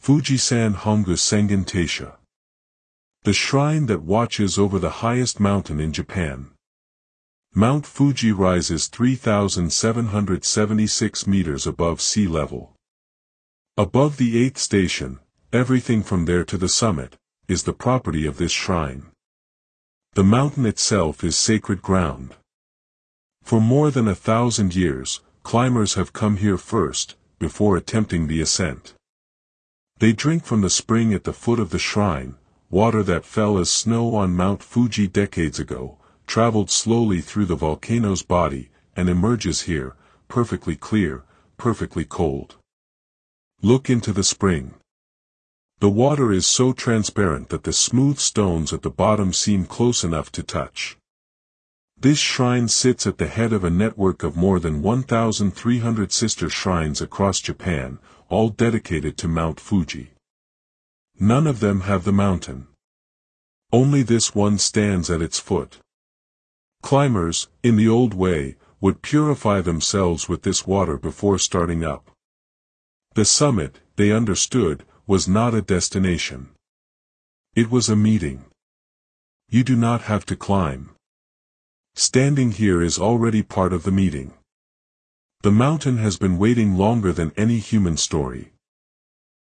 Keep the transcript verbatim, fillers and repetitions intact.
Fujisan Hongu Sengen Taisha. The shrine that watches over the highest mountain in Japan. Mount Fuji rises three thousand seven hundred seventy-six meters above sea level. Above the eighth station, everything from there to the summit, is the property of this shrine. The mountain itself is sacred ground. For more than a thousand years, climbers have come here first, before attempting the ascent. They drink from the spring at the foot of the shrine, water that fell as snow on Mount Fuji decades ago, traveled slowly through the volcano's body, and emerges here, perfectly clear, perfectly cold. Look into the spring. The water is so transparent that the smooth stones at the bottom seem close enough to touch. This shrine sits at the head of a network of more than one thousand three hundred sister shrines across Japan, all dedicated to Mount Fuji. None of them have the mountain. Only this one stands at its foot. Climbers, in the old way, would purify themselves with this water before starting up. The summit, they understood, was not a destination. It was a meeting. You do not have to climb. Standing here is already part of the meeting. The mountain has been waiting longer than any human story.